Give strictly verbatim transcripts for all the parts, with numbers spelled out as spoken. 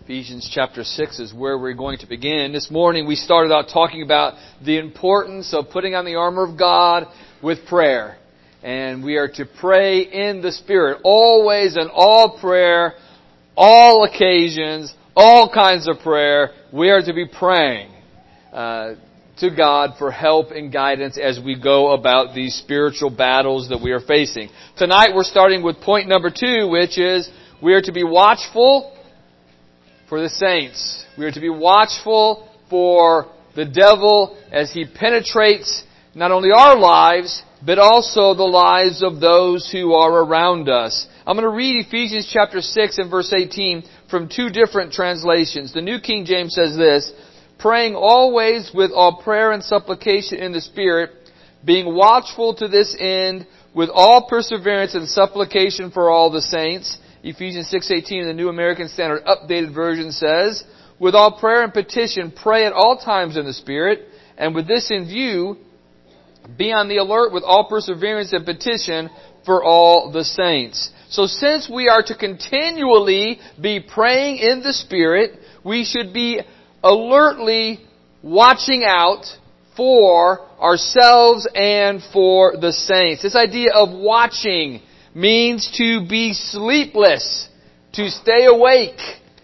Ephesians chapter six is where we're going to begin. This morning we started out talking about the importance of putting on the armor of God with prayer. And we are to pray in the Spirit, always and all prayer, all occasions, all kinds of prayer. We are to be praying uh, to God for help and guidance as we go about these spiritual battles that we are facing. Tonight we're starting with point number two, which is we are to be watchful for the saints. We are to be watchful for the devil as he penetrates not only our lives, but also the lives of those who are around us. I'm going to read Ephesians chapter six and verse eighteen from two different translations. The New King James says this, praying always with all prayer and supplication in the Spirit, being watchful to this end with all perseverance and supplication for all the saints. Ephesians six eighteen in the New American Standard Updated Version says, with all prayer and petition, pray at all times in the Spirit, and with this in view, be on the alert with all perseverance and petition for all the saints. So since we are to continually be praying in the Spirit, we should be alertly watching out for ourselves and for the saints. This idea of watching means to be sleepless, to stay awake.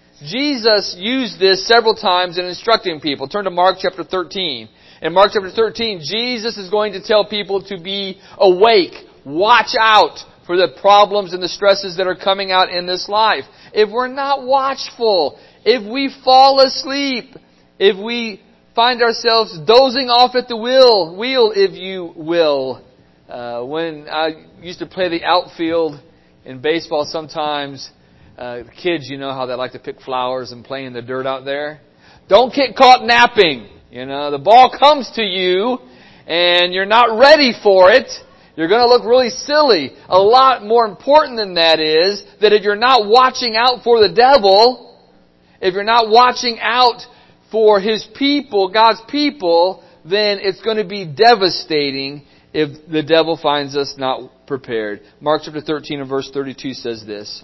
Jesus used this several times in instructing people. Turn to Mark chapter thirteen. In Mark chapter thirteen, Jesus is going to tell people to be awake. Watch out for the problems and the stresses that are coming out in this life. If we're not watchful, if we fall asleep, if we find ourselves dozing off at the wheel, wheel if you will. Uh, when I used to play the outfield in baseball sometimes, uh, kids, you know how they like to pick flowers and play in the dirt out there. Don't get caught napping. You know, the ball comes to you and you're not ready for it. You're going to look really silly. A lot more important than that is that if you're not watching out for the devil, if you're not watching out for His people, God's people, then it's going to be devastating if the devil finds us not prepared. Mark chapter thirteen and verse thirty-two says this.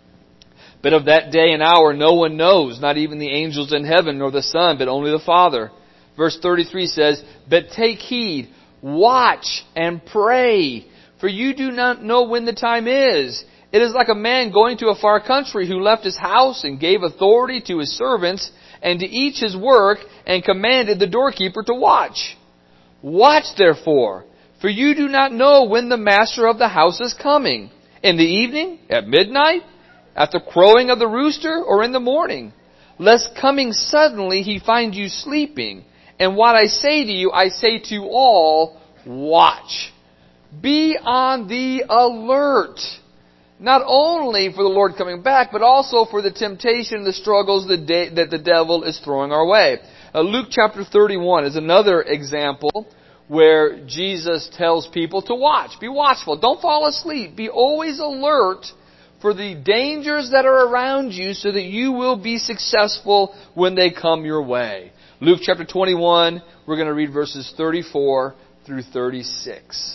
But of that day and hour no one knows, not even the angels in heaven, nor the Son, but only the Father. Verse thirty-three says, but take heed, watch and pray, for you do not know when the time is. It is like a man going to a far country who left his house and gave authority to his servants and to each his work and commanded the doorkeeper to watch. Watch therefore, for you do not know when the master of the house is coming, in the evening, at midnight, at the crowing of the rooster, or in the morning, lest coming suddenly he find you sleeping. And what I say to you, I say to all, watch. Be on the alert. Not only for the Lord coming back, but also for the temptation, the struggles the day, that the devil is throwing our way. Uh, Luke chapter thirty-one is another example where Jesus tells people to watch. Be watchful. Don't fall asleep. Be always alert for the dangers that are around you so that you will be successful when they come your way. Luke chapter twenty-one, we're going to read verses thirty-four through thirty-six.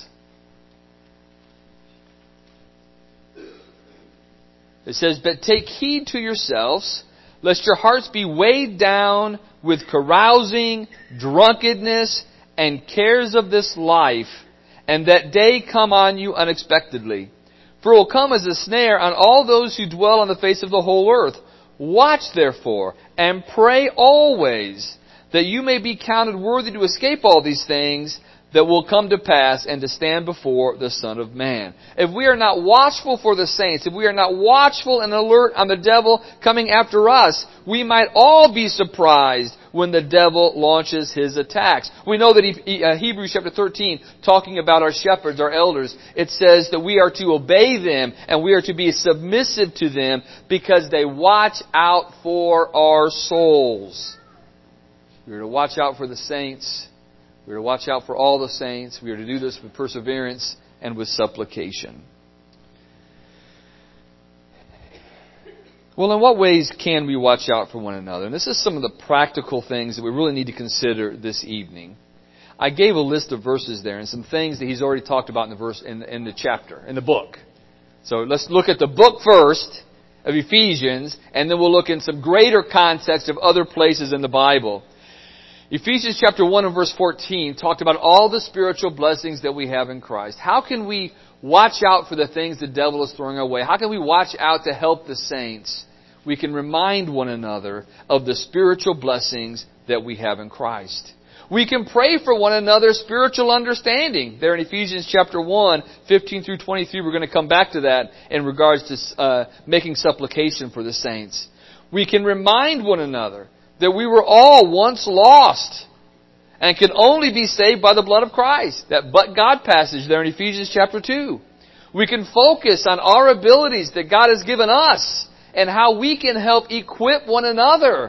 It says, but take heed to yourselves, lest your hearts be weighed down with carousing, drunkenness, and cares of this life, and that day come on you unexpectedly. For it will come as a snare on all those who dwell on the face of the whole earth. Watch therefore, and pray always, that you may be counted worthy to escape all these things that will come to pass and to stand before the Son of Man. If we are not watchful for the saints, if we are not watchful and alert on the devil coming after us, we might all be surprised when the devil launches his attacks. We know that Hebrews chapter thirteen, talking about our shepherds, our elders, it says that we are to obey them and we are to be submissive to them because they watch out for our souls. We are to watch out for the saints. We are to watch out for all the saints. We are to do this with perseverance and with supplication. Well, in what ways can we watch out for one another? And this is some of the practical things that we really need to consider this evening. I gave a list of verses there and some things that he's already talked about in the verse in, in the chapter, in the book. So let's look at the book first, of Ephesians, and then we'll look in some greater context of other places in the Bible. Ephesians chapter one and verse fourteen talked about all the spiritual blessings that we have in Christ. How can we watch out for the things the devil is throwing our way? How can we watch out to help the saints? We can remind one another of the spiritual blessings that we have in Christ. We can pray for one another's spiritual understanding. There in Ephesians chapter one, fifteen through twenty-three, we're going to come back to that in regards to uh, making supplication for the saints. We can remind one another that we were all once lost and can only be saved by the blood of Christ. That but God passage there in Ephesians chapter two. We can focus on our abilities that God has given us and how we can help equip one another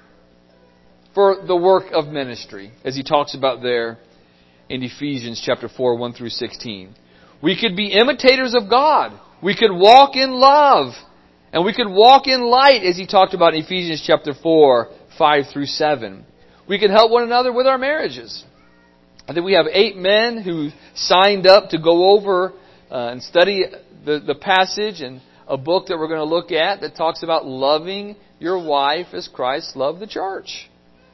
for the work of ministry, as he talks about there in Ephesians chapter four, one through sixteen. We could be imitators of God. We could walk in love. And we could walk in light, as he talked about in Ephesians chapter four, five through seven. We can help one another with our marriages. I think we have eight men who signed up to go over uh, and study the, the passage and a book that we're going to look at that talks about loving your wife as Christ loved the church.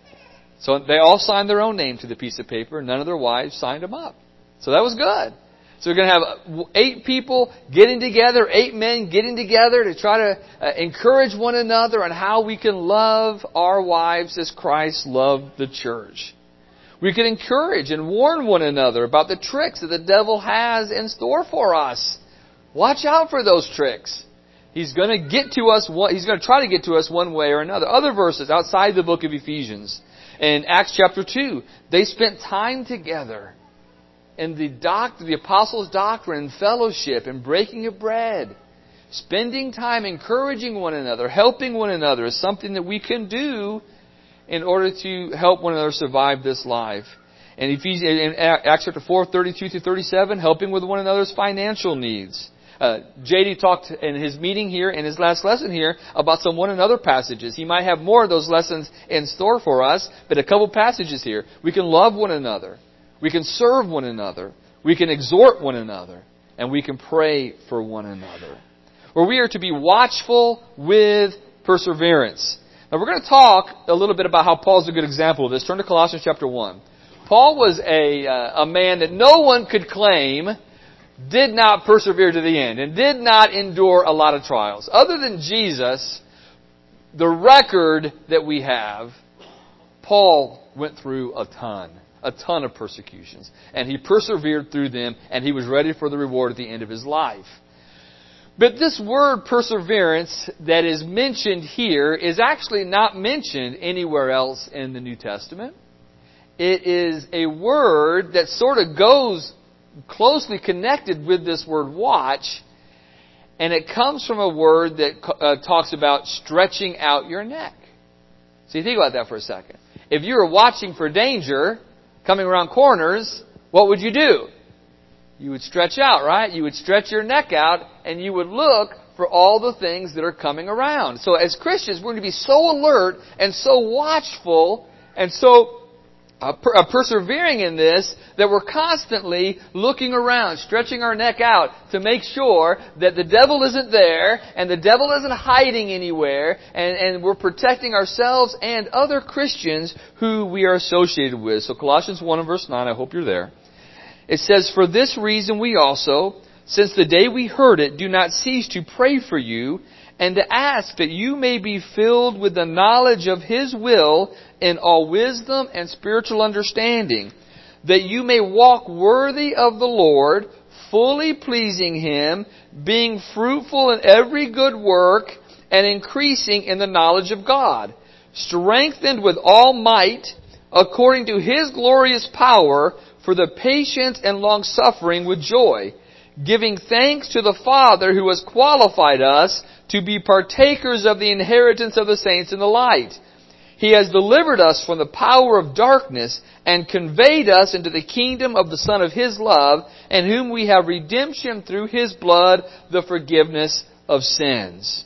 So they all signed their own name to the piece of paper. None of their wives signed them up. So that was good. So we're going to have eight people getting together, eight men getting together to try to uh, encourage one another on how we can love our wives as Christ loved the church. We can encourage and warn one another about the tricks that the devil has in store for us. Watch out for those tricks. He's going to get to us. He's going to try to get to us one way or another. Other verses outside the book of Ephesians. In Acts chapter two, they spent time together in the doc, the apostles' doctrine and fellowship and breaking of bread. Spending time encouraging one another, helping one another is something that we can do in order to help one another survive this life. And Ephesians, in Acts chapter four, thirty-two to thirty-seven, helping with one another's financial needs. Uh, J D talked in his meeting here, in his last lesson here, about some one another passages. He might have more of those lessons in store for us, but a couple passages here. We can love one another. We can serve one another. We can exhort one another. And we can pray for one another. Where we are to be watchful with perseverance. Now we're going to talk a little bit about how Paul's a good example of this. Turn to Colossians chapter one. Paul was a, uh, a man that no one could claim did not persevere to the end and did not endure a lot of trials. Other than Jesus, the record that we have, Paul went through a ton, a ton of persecutions. And he persevered through them, and he was ready for the reward at the end of his life. But this word perseverance that is mentioned here is actually not mentioned anywhere else in the New Testament. It is a word that sort of goes closely connected with this word watch, and it comes from a word that uh, talks about stretching out your neck. So you think about that for a second. If you were watching for danger coming around corners, what would you do? You would stretch out, right? You would stretch your neck out, and you would look for all the things that are coming around. So as Christians, we're going to be so alert and so watchful and so Uh, per, uh, persevering in this, that we're constantly looking around, stretching our neck out to make sure that the devil isn't there and the devil isn't hiding anywhere, and, and we're protecting ourselves and other Christians who we are associated with. So Colossians one and verse nine, I hope you're there. It says, "For this reason we also, since the day we heard it, do not cease to pray for you, and to ask that you may be filled with the knowledge of His will in all wisdom and spiritual understanding, that you may walk worthy of the Lord, fully pleasing Him, being fruitful in every good work, and increasing in the knowledge of God, strengthened with all might, according to His glorious power, for the patience and long-suffering with joy, giving thanks to the Father who has qualified us to be partakers of the inheritance of the saints in the light. He has delivered us from the power of darkness and conveyed us into the kingdom of the Son of His love, in whom we have redemption through His blood, the forgiveness of sins."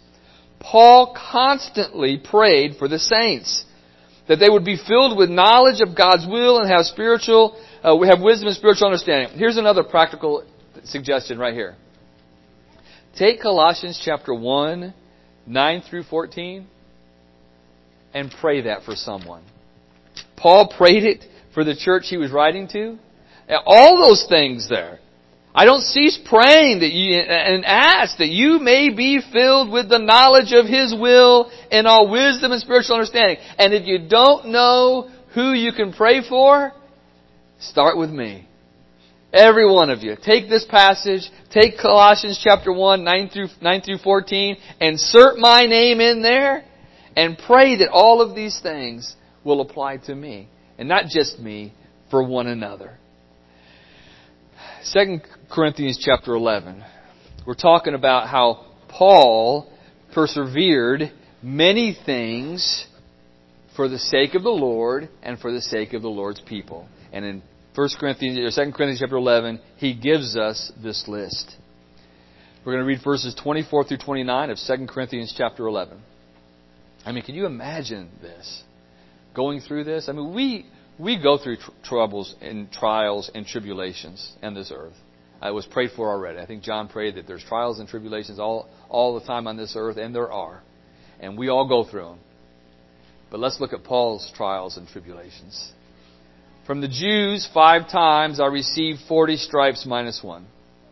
Paul constantly prayed for the saints, that they would be filled with knowledge of God's will and have spiritual, uh, have wisdom and spiritual understanding. Here's another practical suggestion right here. Take Colossians chapter one, nine through fourteen, and pray that for someone. Paul prayed it for the church he was writing to. All those things there. I don't cease praying that you, and ask that you may be filled with the knowledge of His will and all wisdom and spiritual understanding. And if you don't know who you can pray for, start with me. Every one of you. Take this passage, take Colossians chapter one, nine through, nine through fourteen, insert my name in there, and pray that all of these things will apply to me. And not just me, for one another. Second Corinthians chapter eleven. We're talking about how Paul persevered many things for the sake of the Lord and for the sake of the Lord's people. And in First Corinthians or Second Corinthians chapter eleven, he gives us this list. We're going to read verses twenty-four through twenty-nine of Second Corinthians chapter eleven. I mean, can you imagine this? Going through this? I mean, we we go through tr- troubles and trials and tribulations in this earth. I was prayed for already. I think John prayed that there's trials and tribulations all, all the time on this earth, and there are. And we all go through them. But let's look at Paul's trials and tribulations. From the Jews, five times I received forty stripes minus one.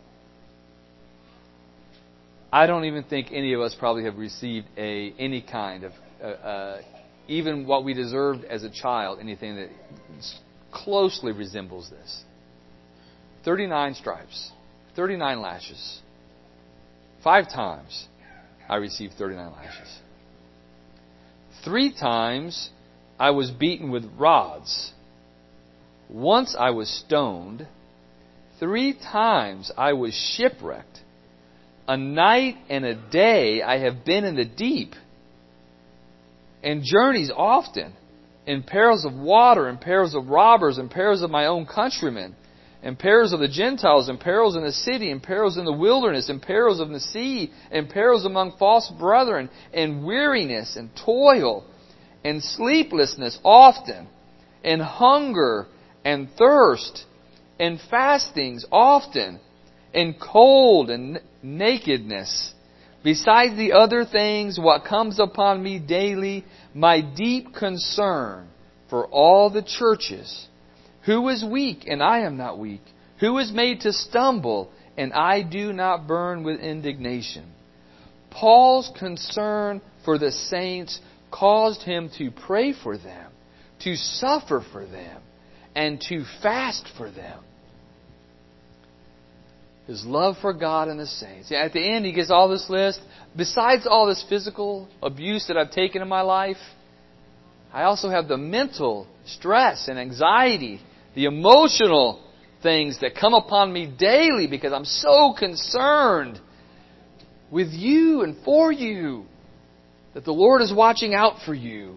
I don't even think any of us probably have received a any kind of, uh, uh, even what we deserved as a child, anything that closely resembles this. thirty-nine stripes, thirty-nine lashes. Five times I received thirty-nine lashes. Three times I was beaten with rods. Once I was stoned. Three times I was shipwrecked. A night and a day I have been in the deep. And journeys often. In perils of water, in perils of robbers, in perils of my own countrymen. In perils of the Gentiles, in perils in the city, in perils in the wilderness, in perils of the sea, in perils among false brethren, in weariness and toil, and sleeplessness often, in hunger and thirst, in fastings often, in cold and nakedness. Besides the other things, what comes upon me daily, my deep concern for all the churches. Who is weak, and I am not weak? Who is made to stumble, and I do not burn with indignation? Paul's concern for the saints caused him to pray for them, to suffer for them, and to fast for them. His love for God and the saints. At the end, he gets all this list. Besides all this physical abuse that I've taken in my life, I also have the mental stress and anxiety, the emotional things that come upon me daily because I'm so concerned with you and for you, that the Lord is watching out for you.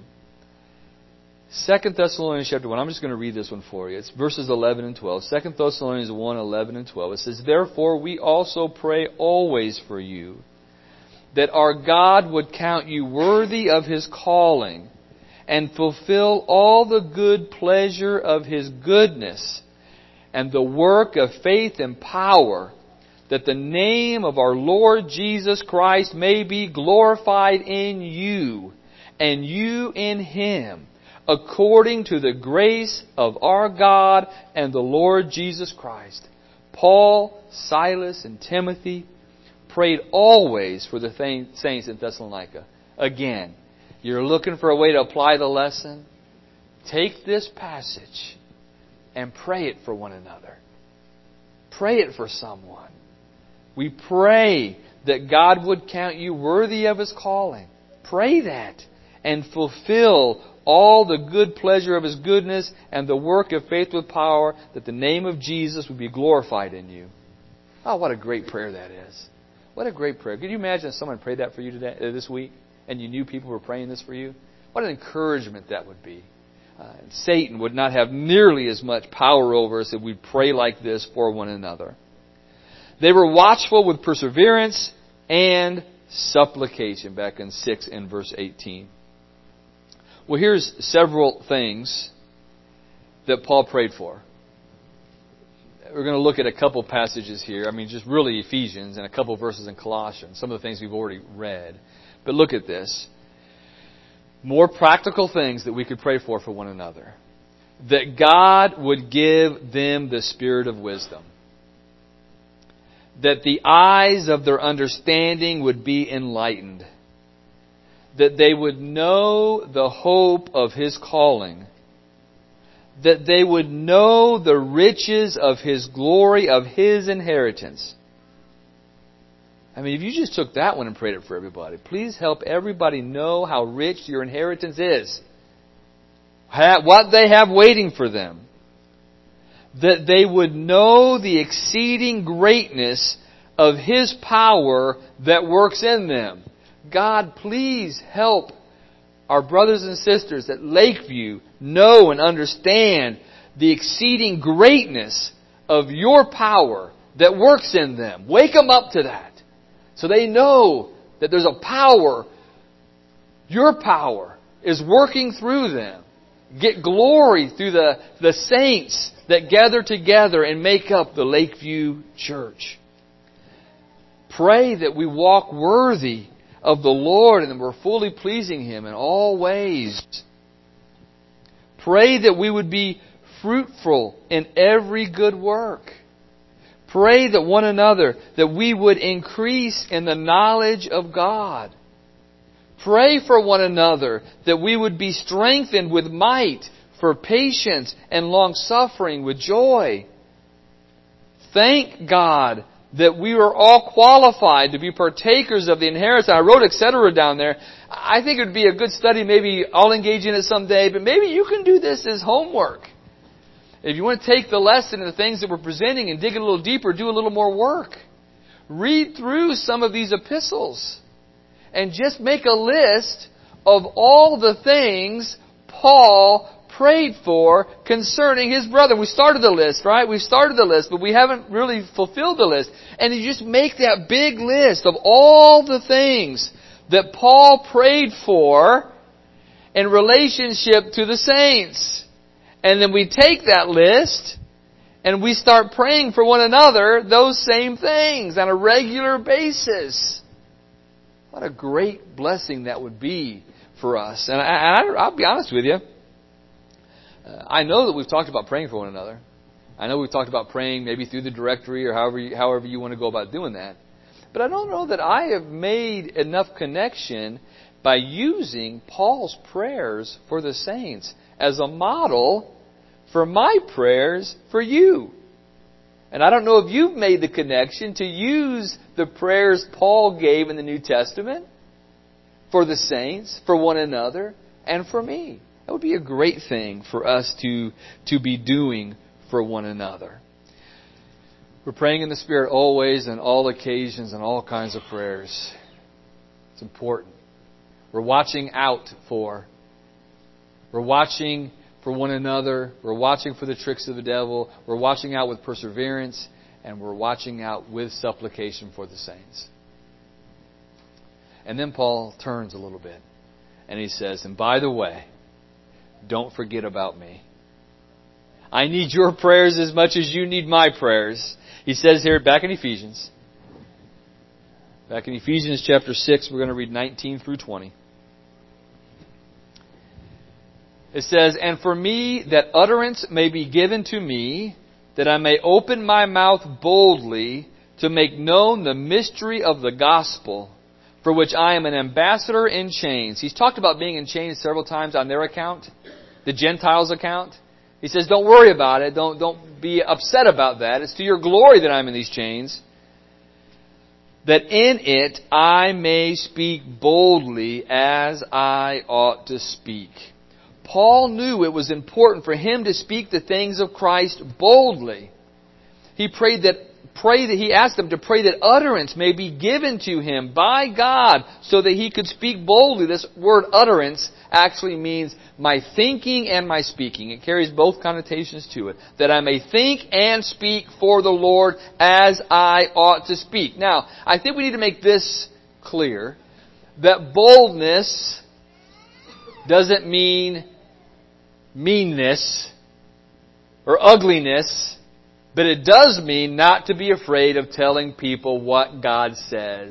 Second Thessalonians chapter one. I'm just going to read this one for you. It's verses eleven and twelve. Second Thessalonians one, eleven and twelve. It says, Therefore we also pray always for you, that our God would count you worthy of His calling, and fulfill all the good pleasure of His goodness, and the work of faith and power, that the name of our Lord Jesus Christ may be glorified in you, and you in Him, according to the grace of our God and the Lord Jesus Christ. Paul, Silas, and Timothy prayed always for the saints in Thessalonica. Again, you're looking for a way to apply the lesson? Take this passage and pray it for one another. Pray it for someone. We pray that God would count you worthy of His calling. Pray that and fulfill all the good pleasure of His goodness and the work of faith with power, that the name of Jesus would be glorified in you. Oh, what a great prayer that is. What a great prayer. Could you imagine if someone prayed that for you today, uh, this week, and you knew people were praying this for you? What an encouragement that would be. Uh, Satan would not have nearly as much power over us if we pray like this for one another. They were watchful with perseverance and supplication, back in six and verse eighteen. Well, here's several things that Paul prayed for. We're going to look at a couple passages here. I mean, just really Ephesians and a couple verses in Colossians. Some of the things we've already read. But look at this. More practical things that we could pray for for one another. That God would give them the spirit of wisdom. That the eyes of their understanding would be enlightened. That they would know the hope of His calling. That they would know the riches of His glory, of His inheritance. I mean, if you just took that one and prayed it for everybody, please help everybody know how rich your inheritance is. What they have waiting for them. That they would know the exceeding greatness of His power that works in them. God, please help our brothers and sisters at Lakeview know and understand the exceeding greatness of Your power that works in them. Wake them up to that. So they know that there's a power, Your power is working through them. Get glory through the, the saints that gather together and make up the Lakeview Church. Pray that we walk worthy of the Lord and that we're fully pleasing Him in all ways. Pray that we would be fruitful in every good work. Pray that one another, that we would increase in the knowledge of God. Pray for one another, that we would be strengthened with might for patience and long-suffering with joy. Thank God that we are all qualified to be partakers of the inheritance. I wrote et cetera down there. I think it would be a good study. Maybe I'll engage in it someday, but maybe you can do this as homework. If you want to take the lesson and the things that we're presenting and dig a little deeper, do a little more work. Read through some of these epistles and just make a list of all the things Paul prayed for concerning his brother. We started the list, right? We started the list, but we haven't really fulfilled the list. And you just make that big list of all the things that Paul prayed for in relationship to the saints. And then we take that list and we start praying for one another those same things on a regular basis. What a great blessing that would be for us. And, I, and I, I'll be honest with you. Uh, I know that we've talked about praying for one another. I know we've talked about praying maybe through the directory or however you, however you want to go about doing that. But I don't know that I have made enough connection by using Paul's prayers for the saints as a model for my prayers for you. And I don't know if you've made the connection to use the prayers Paul gave in the New Testament for the saints, for one another, and for me. That would be a great thing for us to, to be doing for one another. We're praying in the Spirit always, on all occasions, and all kinds of prayers. It's important. We're watching out for. We're watching for one another. We're watching for the tricks of the devil. We're watching out with perseverance. And we're watching out with supplication for the saints. And then Paul turns a little bit. And he says, and by the way, don't forget about me. I need your prayers as much as you need my prayers. He says here, back in Ephesians. Back in Ephesians chapter six, we're going to read nineteen through twenty. It says, and for me, that utterance may be given to me, that I may open my mouth boldly to make known the mystery of the gospel, for which I am an ambassador in chains. He's talked about being in chains several times on their account, the Gentiles' account. He says, don't worry about it. Don't, don't be upset about that. It's to your glory that I'm in these chains. That in it I may speak boldly as I ought to speak. Paul knew it was important for him to speak the things of Christ boldly. He prayed that, pray that he asked them to pray that utterance may be given to him by God so that he could speak boldly. This word utterance actually means my thinking and my speaking. It carries both connotations to it. That I may think and speak for the Lord as I ought to speak. Now, I think we need to make this clear, that boldness doesn't mean meanness or ugliness, but it does mean not to be afraid of telling people what God says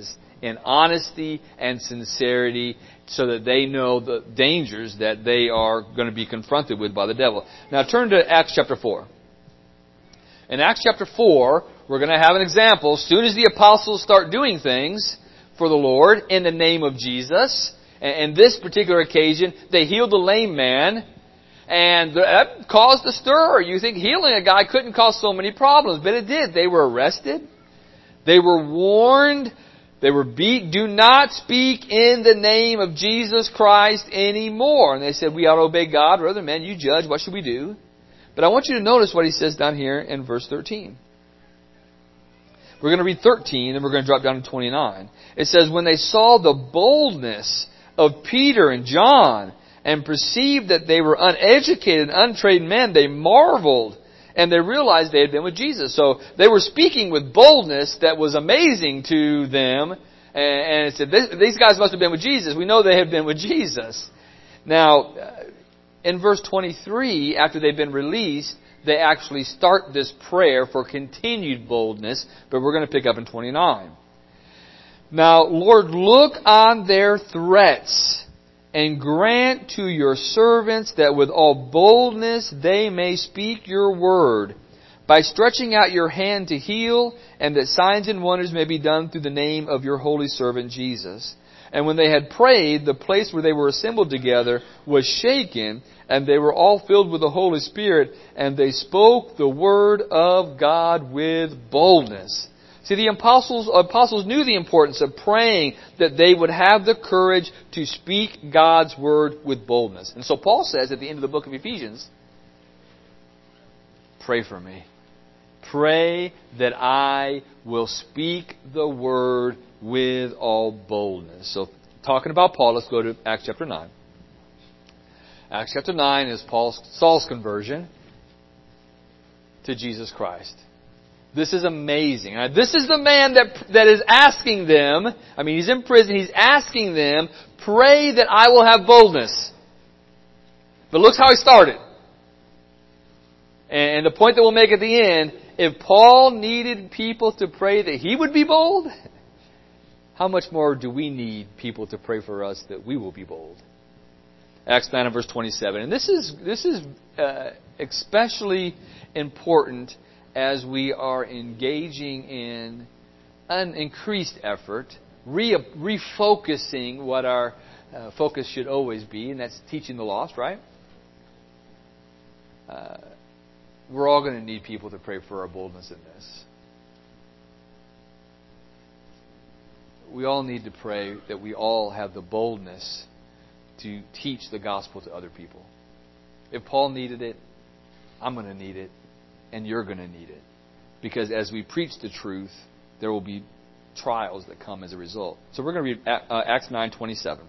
in honesty and sincerity so that they know the dangers that they are going to be confronted with by the devil. Now turn to Acts chapter four. In Acts chapter four, we're going to have an example. As soon as the apostles start doing things for the Lord in the name of Jesus, and this particular occasion, they healed the lame man, and that caused a stir. You think healing a guy couldn't cause so many problems, but it did. They were arrested. They were warned. They were beat. Do not speak in the name of Jesus Christ anymore. And they said, we ought to obey God rather than men. You judge. What should we do? But I want you to notice what he says down here in verse thirteen. We're going to read thirteen, and we're going to drop down to twenty-nine. It says, when they saw the boldness of Peter and John and perceived that they were uneducated, untrained men, they marveled, and they realized they had been with Jesus. So they were speaking with boldness that was amazing to them. And it said, these guys must have been with Jesus. We know they have been with Jesus. Now, in verse twenty-three, after they've been released, they actually start this prayer for continued boldness. But we're going to pick up in twenty-nine. Now, Lord, look on their threats and grant to your servants that with all boldness they may speak your word by stretching out your hand to heal, and that signs and wonders may be done through the name of your holy servant Jesus. And when they had prayed, the place where they were assembled together was shaken, and they were all filled with the Holy Spirit, and they spoke the word of God with boldness. See, the apostles, apostles knew the importance of praying that they would have the courage to speak God's word with boldness. And so Paul says at the end of the book of Ephesians, pray for me. Pray that I will speak the word with all boldness. So, talking about Paul, let's go to Acts chapter nine. Acts chapter nine is Paul's, Saul's conversion to Jesus Christ. This is amazing. Now, this is the man that, that is asking them, I mean, he's in prison, he's asking them, pray that I will have boldness. But look how he started. And the point that we'll make at the end, if Paul needed people to pray that he would be bold, how much more do we need people to pray for us that we will be bold? Acts nine and verse twenty-seven. And this is this is uh, especially important as we are engaging in an increased effort, re- refocusing what our uh, focus should always be, and that's teaching the lost, right? Uh, we're all going to need people to pray for our boldness in this. We all need to pray that we all have the boldness to teach the gospel to other people. If Paul needed it, I'm going to need it, and you're going to need it. Because as we preach the truth, there will be trials that come as a result. So we're going to read Acts nine twenty-seven.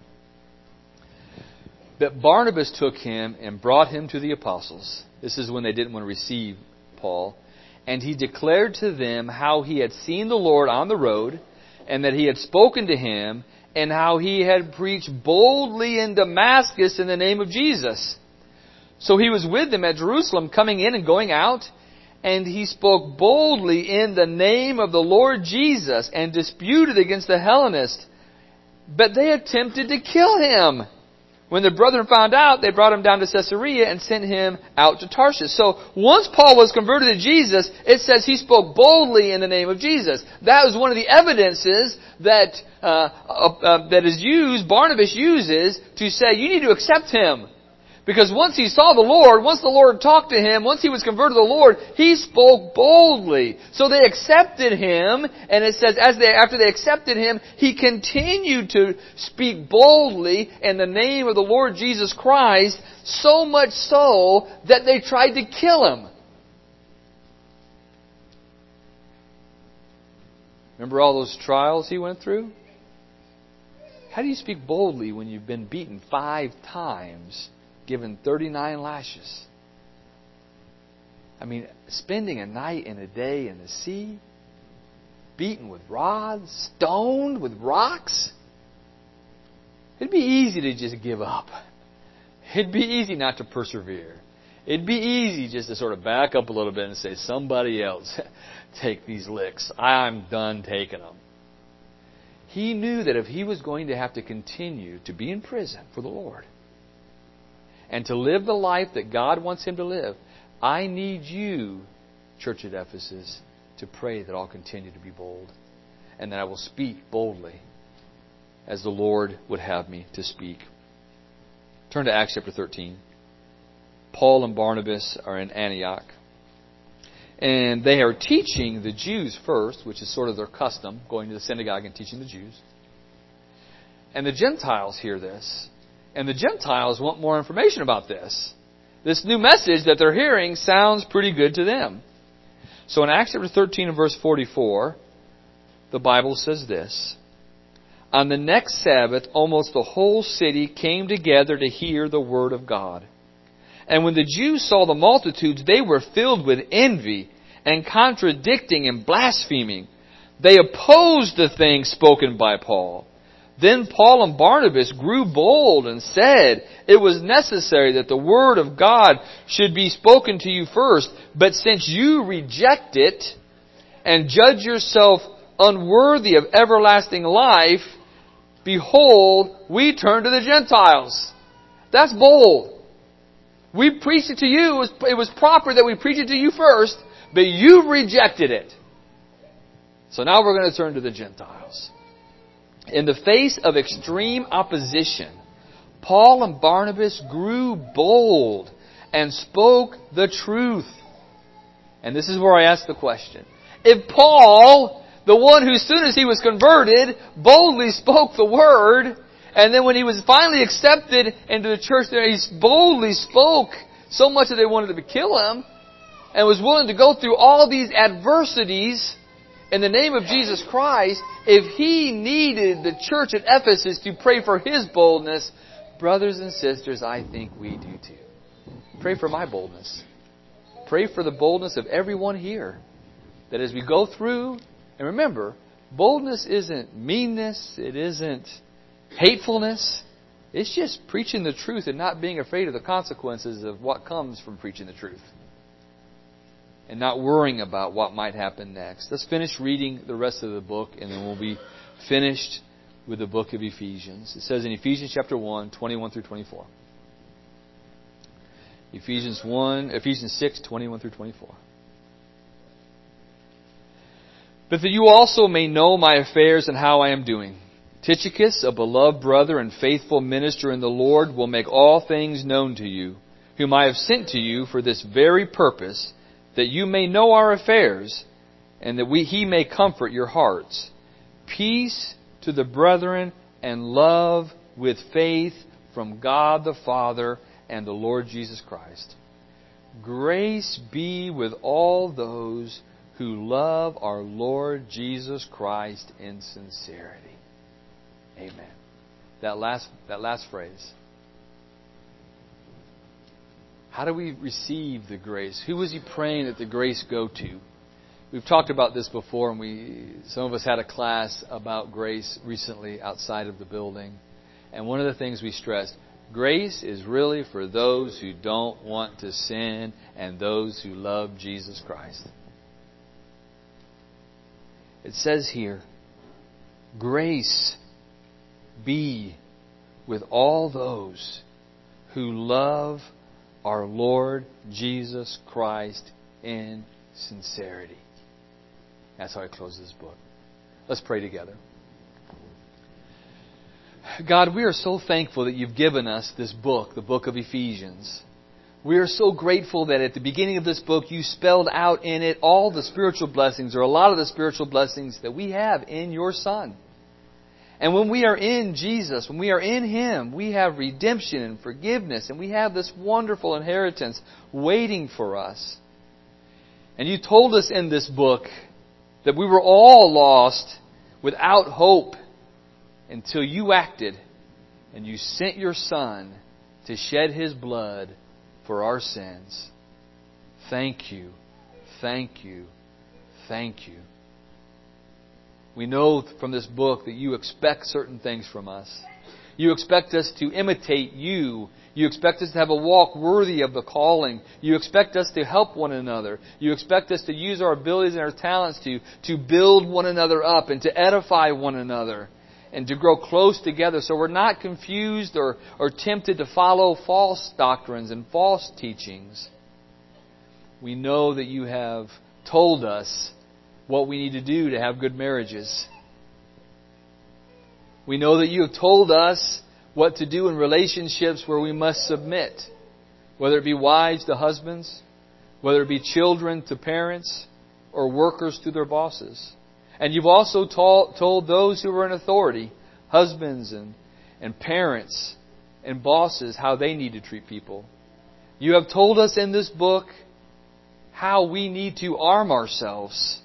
But Barnabas took him and brought him to the apostles. This is when they didn't want to receive Paul. And he declared to them how he had seen the Lord on the road, and that he had spoken to him, and how he had preached boldly in Damascus in the name of Jesus. So he was with them at Jerusalem, coming in and going out, and he spoke boldly in the name of the Lord Jesus, and disputed against the Hellenists. But they attempted to kill him. When the brethren found out, they brought him down to Caesarea and sent him out to Tarshish. So once Paul was converted to Jesus, it says he spoke boldly in the name of Jesus. That was one of the evidences that uh, uh, uh, that is used, Barnabas uses, to say you need to accept him. Because once he saw the Lord, once the Lord talked to him, once he was converted to the Lord, he spoke boldly. So they accepted him, and it says as they after they accepted him, he continued to speak boldly in the name of the Lord Jesus Christ, so much so that they tried to kill him. Remember all those trials he went through? How do you speak boldly when you've been beaten five times? Given thirty-nine lashes. I mean, spending a night and a day in the sea, beaten with rods, stoned with rocks. It'd be easy to just give up. It'd be easy not to persevere. It'd be easy just to sort of back up a little bit and say, somebody else take these licks. I'm done taking them. He knew that if he was going to have to continue to be in prison for the Lord and to live the life that God wants him to live, I need you, Church at Ephesus, to pray that I'll continue to be bold and that I will speak boldly as the Lord would have me to speak. Turn to Acts chapter thirteen. Paul and Barnabas are in Antioch. And they are teaching the Jews first, which is sort of their custom, going to the synagogue and teaching the Jews. And the Gentiles hear this. And the Gentiles want more information about this. This new message that they're hearing sounds pretty good to them. So in Acts chapter thirteen and verse forty-four, the Bible says this: On the next Sabbath, almost the whole city came together to hear the word of God. And when the Jews saw the multitudes, they were filled with envy and contradicting and blaspheming. They opposed the things spoken by Paul. Then Paul and Barnabas grew bold and said, It was necessary that the word of God should be spoken to you first. But since you reject it and judge yourself unworthy of everlasting life, behold, we turn to the Gentiles. That's bold. We preached it to you. It was, it was proper that we preach it to you first, but you rejected it. So now we're going to turn to the Gentiles. In the face of extreme opposition, Paul and Barnabas grew bold and spoke the truth. And this is where I ask the question. If Paul, the one who as soon as he was converted, boldly spoke the word, and then when he was finally accepted into the church there, he boldly spoke so much that they wanted to kill him, and was willing to go through all these adversities in the name of Jesus Christ. If he needed the church at Ephesus to pray for his boldness, brothers and sisters, I think we do too. Pray for my boldness. Pray for the boldness of everyone here. That as we go through, and remember, boldness isn't meanness, it isn't hatefulness. It's just preaching the truth and not being afraid of the consequences of what comes from preaching the truth. And not worrying about what might happen next. Let's finish reading the rest of the book, and then we'll be finished with the book of Ephesians. It says in Ephesians chapter one, twenty-one through twenty-four. Ephesians one, Ephesians six, twenty-one through twenty-four. But that you also may know my affairs and how I am doing. Tychicus, a beloved brother and faithful minister in the Lord, will make all things known to you, whom I have sent to you for this very purpose, that you may know our affairs, and that we, he may comfort your hearts. Peace to the brethren, and love with faith from God the Father and the Lord Jesus Christ. Grace be with all those who love our Lord Jesus Christ in sincerity. Amen. That last, that last phrase. How do we receive the grace? Who was he praying that the grace go to? We've talked about this before, and we some of us had a class about grace recently outside of the building. And one of the things we stressed, grace is really for those who don't want to sin and those who love Jesus Christ. It says here, grace be with all those who love our Lord Jesus Christ in sincerity. That's how I close this book. Let's pray together. God, we are so thankful that you've given us this book, the book of Ephesians. We are so grateful that at the beginning of this book you spelled out in it all the spiritual blessings, or a lot of the spiritual blessings that we have in your Son. And when we are in Jesus, when we are in Him, we have redemption and forgiveness, and we have this wonderful inheritance waiting for us. And you told us in this book that we were all lost without hope until you acted and you sent your Son to shed His blood for our sins. Thank you, thank you, thank you. We know from this book that you expect certain things from us. You expect us to imitate you. You expect us to have a walk worthy of the calling. You expect us to help one another. You expect us to use our abilities and our talents to, to build one another up and to edify one another. and to grow close together so we're not confused or, or tempted to follow false doctrines and false teachings. We know that you have told us what we need to do to have good marriages. We know that you have told us what to do in relationships where we must submit, whether it be wives to husbands, whether it be children to parents, or workers to their bosses. And you've also told, told those who are in authority, husbands and, and parents and bosses, how they need to treat people. You have told us in this book how we need to arm ourselves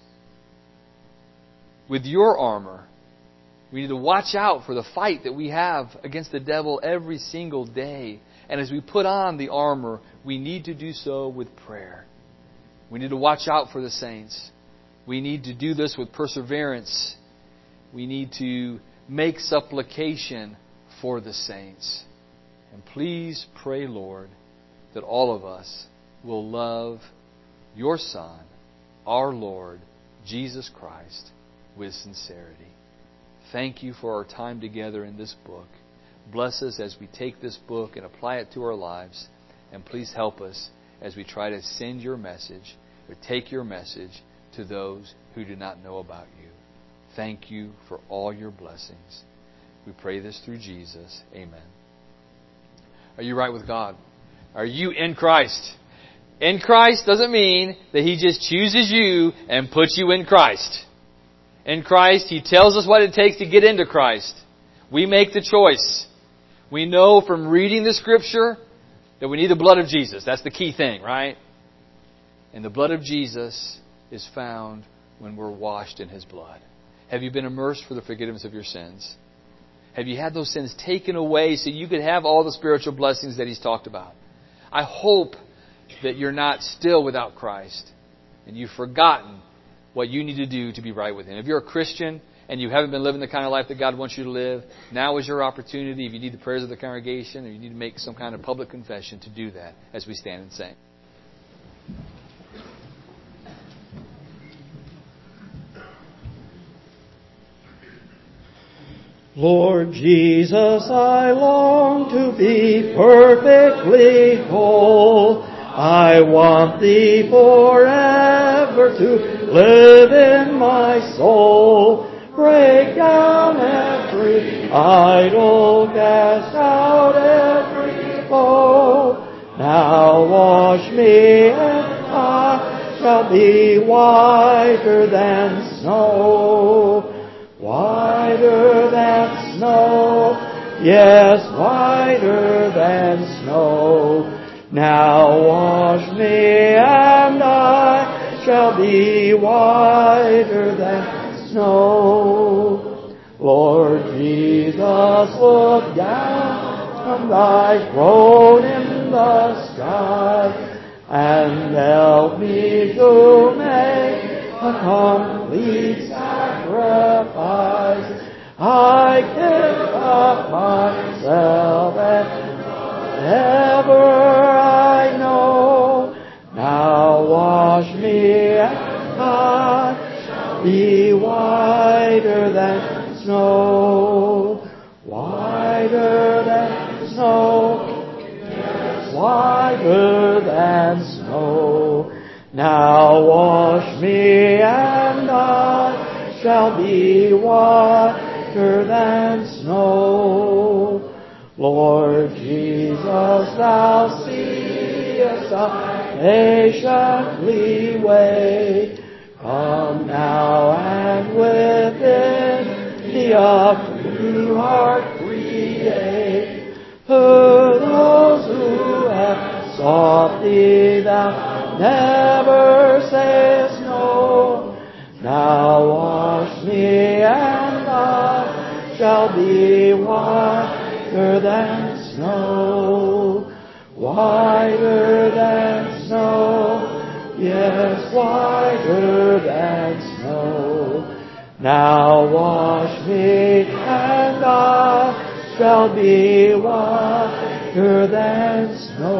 with your armor. We need to watch out for the fight that we have against the devil every single day. And as we put on the armor, we need to do so with prayer. We need to watch out for the saints. We need to do this with perseverance. We need to make supplication for the saints. And please pray, Lord, that all of us will love your Son, our Lord, Jesus Christ, with sincerity. Thank you for our time together in this book. Bless us as we take this book and apply it to our lives. And please help us as we try to send your message or take your message to those who do not know about you. Thank you for all your blessings. We pray this through Jesus. Amen. Are you right with God? Are you in Christ? In Christ doesn't mean that He just chooses you and puts you in Christ. In Christ, He tells us what it takes to get into Christ. We make the choice. We know from reading the Scripture that we need the blood of Jesus. That's the key thing, right? And the blood of Jesus is found when we're washed in His blood. Have you been immersed for the forgiveness of your sins? Have you had those sins taken away so you could have all the spiritual blessings that He's talked about? I hope that you're not still without Christ and you've forgotten what you need to do to be right with Him. If you're a Christian and you haven't been living the kind of life that God wants you to live, now is your opportunity. If you need the prayers of the congregation or you need to make some kind of public confession, to do that as we stand and sing. Lord Jesus, I long to be perfectly whole. I want Thee forever to live in my soul. Break down every idol, cast out every foe. Now wash me and I shall be whiter than snow. Whiter than snow, yes, whiter than snow. Now wash me and I shall be whiter than snow. Lord Jesus, look down from Thy throne in the sky and help me to make a complete sacrifice. I give up myself and whatever I know. Now wash me and I shall be whiter than snow. Whiter than snow, yes, whiter than snow. Now wash me and I shall be whiter than snow. Lord Jesus, Thou seest I patiently wait. Come now and within me a clean heart create. For those who have sought Thee, Thou never sayest no. Now wash me and I shall be whiter than snow. Whiter than snow, yes, whiter than snow. Now wash me and I shall be whiter than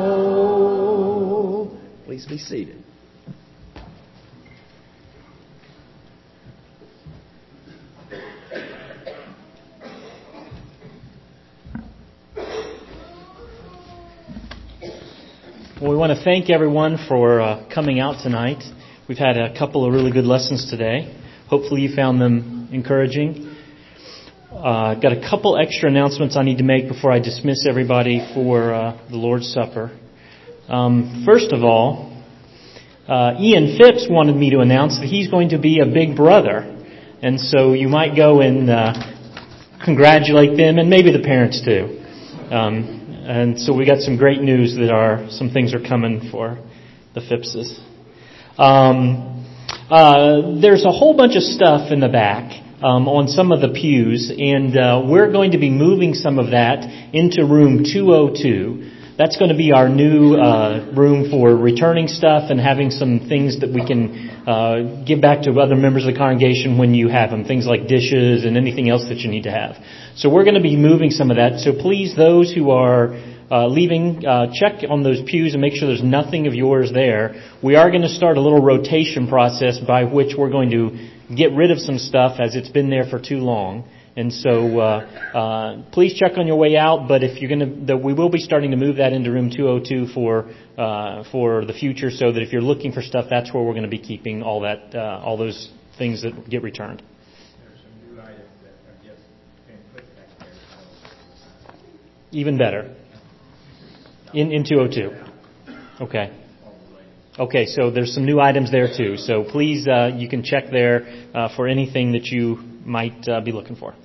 snow. Please be seated. Well, we want to thank everyone for uh, coming out tonight. We've had a couple of really good lessons today. Hopefully you found them encouraging. Uh, got a couple extra announcements I need to make before I dismiss everybody for uh, the Lord's Supper. Um, first of all, uh, Ian Phipps wanted me to announce that he's going to be a big brother. And so you might go and uh, congratulate them, and maybe the parents too. Um, and so we got some great news that are some things are coming for the Phippses. Um, uh, there's a whole bunch of stuff in the back um, on some of the pews, and uh, we're going to be moving some of that into room two oh two. That's going to be our new uh, room for returning stuff and having some things that we can uh, give back to other members of the congregation when you have them, things like dishes and anything else that you need to have. So we're going to be moving some of that. So please, those who are uh, leaving, uh, check on those pews and make sure there's nothing of yours there. We are going to start a little rotation process by which we're going to get rid of some stuff as it's been there for too long. And so, uh, uh, please check on your way out. But if you're going to, we will be starting to move that into room two oh two for, uh, for the future, so that if you're looking for stuff, that's where we're going to be keeping all that, uh, all those things that get returned. There's some new items that are just being put back there. Even better. In, in two oh two. Okay. Okay, so there's some new items there too. So please, uh, you can check there, uh, for anything that you might uh, be looking for.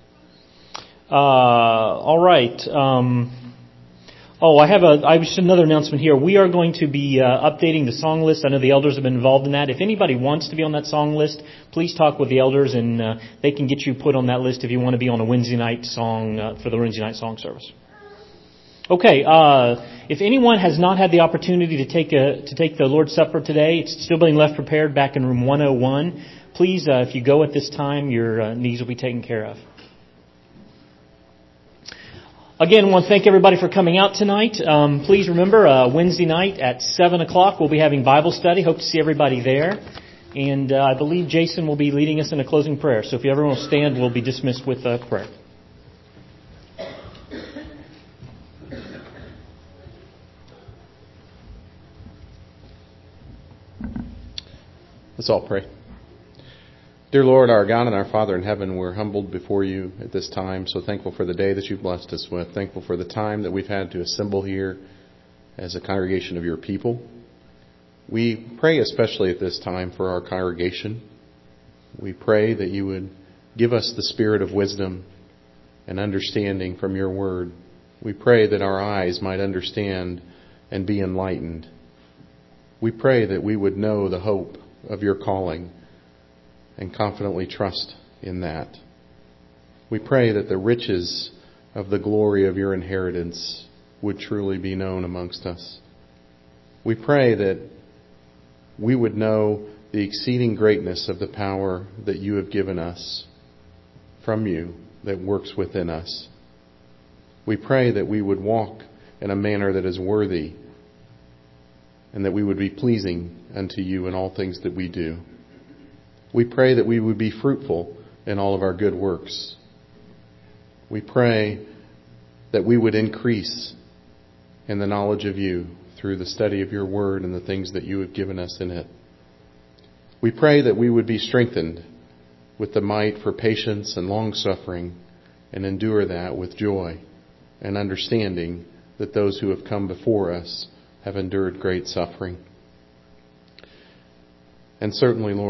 Uh, all right. Um, oh, I have a. I just another announcement here. We are going to be uh, updating the song list. I know the elders have been involved in that. If anybody wants to be on that song list, please talk with the elders, and uh, they can get you put on that list if you want to be on a Wednesday night song uh, for the Wednesday night song service. Okay. Uh, if anyone has not had the opportunity to take a to take the Lord's Supper today, it's still being left prepared back in room one oh one. Please, uh, if you go at this time, your uh, needs will be taken care of. Again, I want to thank everybody for coming out tonight. Um, please remember, uh, Wednesday night at seven o'clock, we'll be having Bible study. Hope to see everybody there. And uh, I believe Jason will be leading us in a closing prayer. So if you ever want to stand, we'll be dismissed with a prayer. Let's all pray. Dear Lord, our God and our Father in heaven, we're humbled before you at this time. So thankful for the day that you've blessed us with. Thankful for the time that we've had to assemble here as a congregation of your people. We pray especially at this time for our congregation. We pray that you would give us the spirit of wisdom and understanding from your word. We pray that our eyes might understand and be enlightened. We pray that we would know the hope of your calling and confidently trust in that. We pray that the riches of the glory of your inheritance would truly be known amongst us. We pray that we would know the exceeding greatness of the power that you have given us from you that works within us. We pray that we would walk in a manner that is worthy and that we would be pleasing unto you in all things that we do. We pray that we would be fruitful in all of our good works. We pray that we would increase in the knowledge of you through the study of your word and the things that you have given us in it. We pray that we would be strengthened with the might for patience and long-suffering and endure that with joy and understanding that those who have come before us have endured great suffering. And certainly, Lord,